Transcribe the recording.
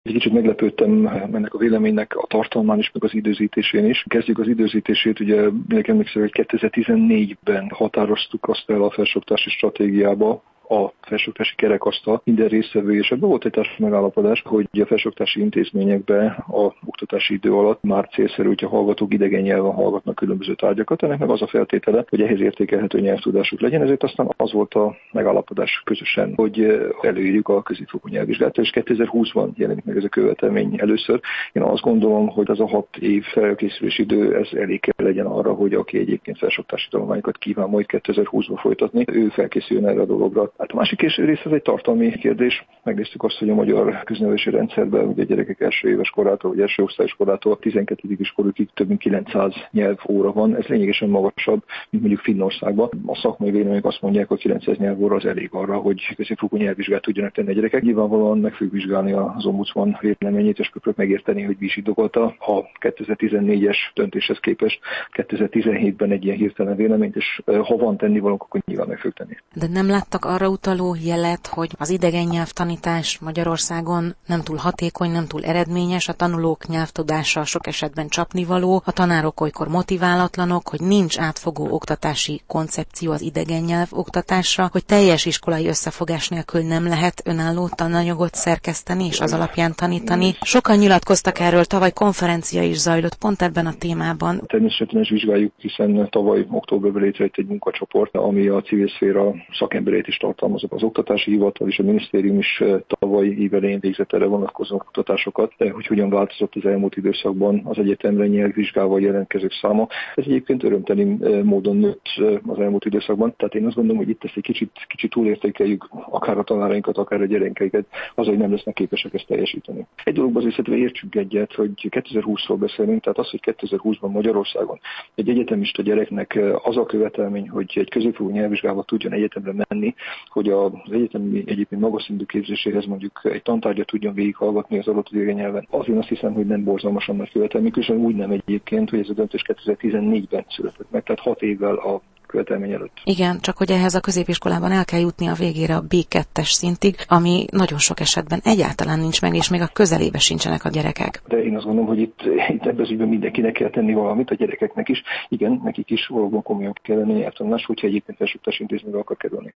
Egy kicsit meglepődtem ennek a véleménynek a tartalmán is, meg az időzítésén is. Kezdjük az időzítését, ugye nekem emlékszem, hogy 2014-ben határoztuk azt el a felsőoktatási stratégiába, a felsőoktatási kerekasztal minden résztvevő, és ebben volt egy társadalmi megállapodás, hogy a felsőoktatási intézményekben a oktatási idő alatt már célszerű, hogyha hallgatók idegen nyelven hallgatnak különböző tárgyakat, ennek meg az a feltétele, hogy ehhez értékelhető nyelvtudásuk legyen, ezért aztán az volt a megállapodás közösen, hogy előírjuk a középfokú nyelvvizsgát, és 2020-ban jelenik meg ez a követelmény először. Én azt gondolom, hogy az a 6 év felkészülési idő, ez elég kell legyen arra, hogy aki egyébként felsőoktatási tanulmányokat kíván majd 2020-ban folytatni, ő felkészüljön erre a dologra. Hát a másik rész az egy tartalmi kérdés. Megnéztük azt, hogy a magyar köznevelési rendszerben ugye a gyerekek első éves korától, vagy első osztályos korától 12. iskolukig több mint 900 nyelvóra van. Ez lényegesen magasabb, mint mondjuk Finnországban. A szakmai vélemények azt mondják, hogy 900 nyelvóra az elég arra, hogy középfokú nyelvvizsgát tudjanak tenni a gyerekek. Nyilvánvalóan meg fogjuk vizsgálni az ombudsman véleményét, és próbáljuk megérteni, hogy mi is indokolta a 2014-es döntéshez képest 2017-ben egy ilyen hirtelen véleményt, és ha van tennivalónk, akkor nyilván meg fogjuk tenni. De nem láttak arra utaló jelet, hogy az idegen nyelvtanítás Magyarországon nem túl hatékony, nem túl eredményes, a tanulók nyelvtudása sok esetben csapnivaló, a tanárok olykor motiválatlanok, hogy nincs átfogó oktatási koncepció az idegen nyelv oktatásra, hogy teljes iskolai összefogás nélkül nem lehet önálló tananyagot szerkeszteni és az alapján tanítani. Sokan nyilatkoztak erről, tavaly konferencia is zajlott pont ebben a témában. Természetesen is vizsgáljuk, hiszen tavaly októberben létrejött egy munkacsoport, ami a civil szféra szakembereit is tartalmaz. Az oktatási hivatal és a minisztérium is tavalyi év elején végzett erre vonatkozó oktatásokat, hogy hogyan változott az elmúlt időszakban az egyetemre nyelvvizsgával jelentkezők száma. Ez egyébként örömteli módon nőtt az elmúlt időszakban. Tehát én azt gondolom, hogy itt ezt egy kicsit túlértékeljük akár a tanárainkat, akár a gyerekeinket, az, hogy nem lesznek képesek ezt teljesíteni. Egy dologban azért értsük egyet, hogy 2020-ról beszélünk, tehát az, hogy 2020-ban Magyarországon egy egyetemista gyereknek az a követelmény, hogy egy középfokú nyelvvizsgával tudjon egyetemre menni, hogy az egyetemi egyébként magas szintű képzéséhez mondjuk egy tantárgyat tudjon végighallgatni az adott idegen nyelven. Azért azt hiszem, hogy nem borzalmasan nagy követelmény, különösen úgy nem egyébként, hogy ez a döntés 2014-ben született meg, tehát 6 évvel a követelmény előtt. Igen, csak hogy ehhez a középiskolában el kell jutni a végére a B2-es szintig, ami nagyon sok esetben egyáltalán nincs meg, és még a közelébe sincsenek a gyerekek. De én azt gondolom, hogy itt ebben az ügyben mindenkinek kell tenni valamit, a gyerekeknek is. Igen, nekik is valóban komolyan kell lenni nyelvtanulás, hogyha egyébként felsőoktatási intézménybe akar kerülni.